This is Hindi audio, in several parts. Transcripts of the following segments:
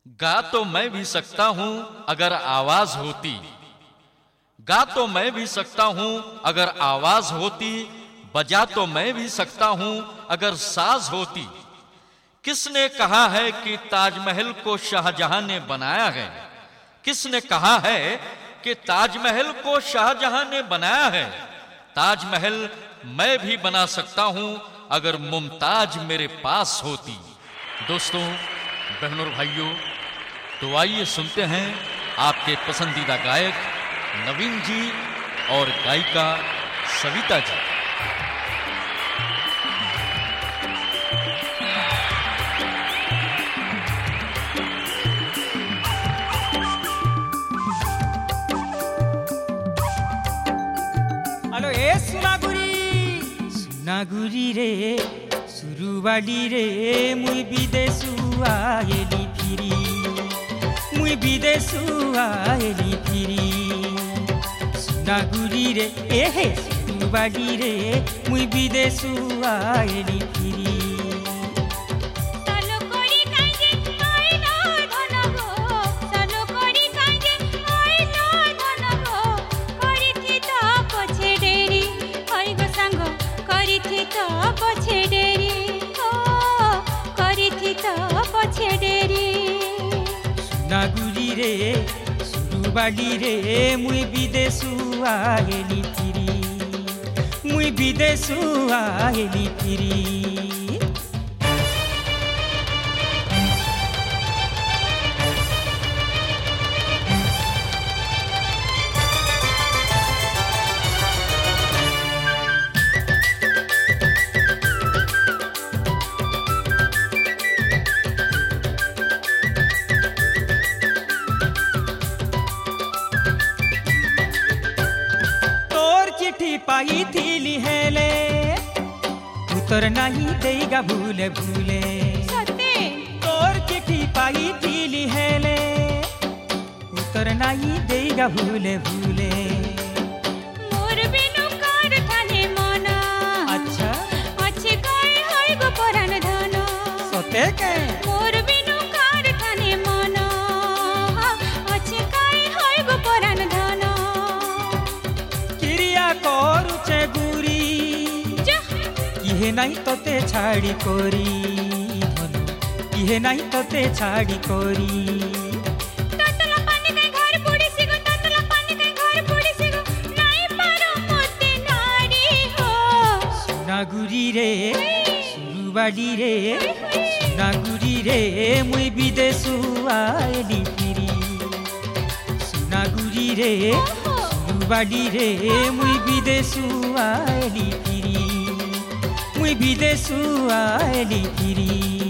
गा तो मैं भी सकता हूं अगर आवाज होती, गा तो मैं भी सकता हूं अगर आवाज होती, बजा तो मैं भी सकता हूं अगर साज होती। किसने कहा है कि ताजमहल को शाहजहां ने बनाया है? किसने कहा है कि ताजमहल को शाहजहां ने बनाया है? ताजमहल मैं भी बना सकता हूं अगर मुमताज मेरे पास होती। दोस्तों, बहनों और भाइयों, तो आइए सुनते हैं आपके पसंदीदा गायक नवीन जी और गायिका सविता जी। हेलो ए सुनागुरी रे सुरुवाली रे मुई विदेशु आएली फिरी, मुई विदेशु आएली फिरी। सुनागुरी रे एहे सुरुवाली रे मुई विदेशु आएली फिरी। सुनागुरी रे सुरुवाली रे मुई विदेशु आएली फिरी, मुई विदेशु आएली फिरी। चिट्ठी पाई थी लिहेले उतर नहीं देगा भूले भूले। तोर चिट्ठी पाई थी लिहेले उतर नहीं देगा भूले भूले। मोर बिनु कार थाने मना, अच्छा अच्छे काय होय गो परान धन। सते के मोर बिनु कार थाने मना, अच्छे काय होय गो परान धन। करुचे गुरी किहे नहीं तोते छाड़ी कोरी, धनु किहे नहीं तोते छाड़ी कोरी। ततला पानी के घर पुड़ी सिगो, ततला पानी के घर पुड़ी सिगो, नहीं पारो मोते नारी हो। सुनागुरी रे सुरुवाली रे सुनागुरी रे मुई विदेशु आएली फिरी। सुनागुरी रे सुरुवाली रे मुई विदेशु आएली फिरी, मुई विदेशु आएली फिरी।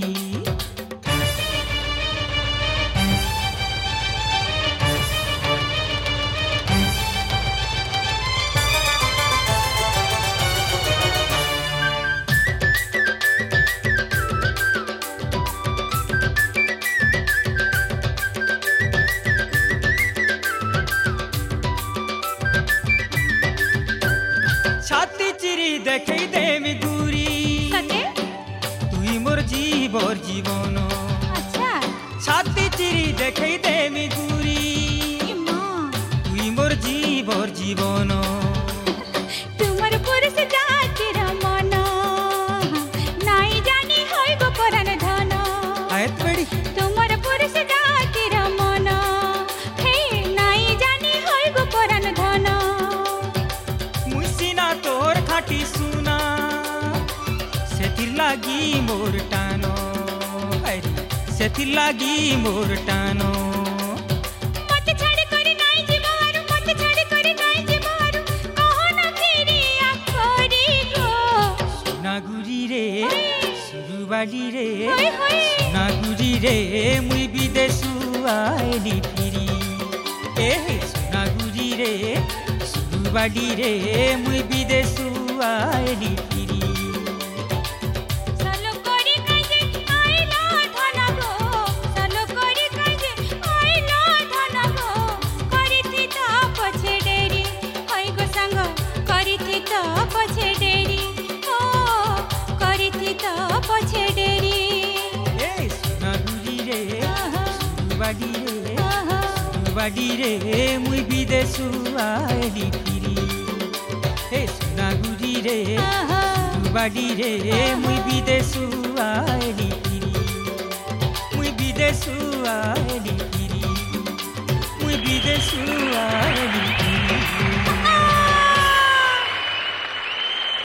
छाती चिरी देखै देमी गुरी, तुई मोर जीवर जीवन। अच्छा छाती चिरी देखै देमी गुरी, तुई मोर जीवर जीवन। तुमर पुरुष जातिर मन, नाई जानी होय गो परान धन। आयत बड़ी तुमर पुरुष जातिर मन, हे नाई जानी होय गो परान धन। मुसिना तोर खाटी सुना सेथिर लागी मोर टानो, अरे सेथिर लागी मोर टानो। मत छाड़ी करी नाई जीवारू, मत छाड़ी करी नाई जीवारू, कहो ना फिरी आखरी गो। सुनागुरी रे सुरुवाली रे होय होय सुनागुरी रे मुई विदेशु आएली फिरी। एहे सुनागुरी रे सुरुवाली रे मुई विदेशु आएली फिरी। सालो करी काजे आइला धन गो, सालो करी काजे आइला धन गो, करिथि त पछे डेरी, होय गो संग करिथि त पछे डेरी, ओ करिथि त पछे डेरी। ए सुनागुरी रे बाड़ी रे मुई विदेशु आएली फिरी हे सुनागुरी रे बाड़ी रे मुई विदेशु आएली फिरी मुई विदेशु आएली फिरी मुई विदेशु आएली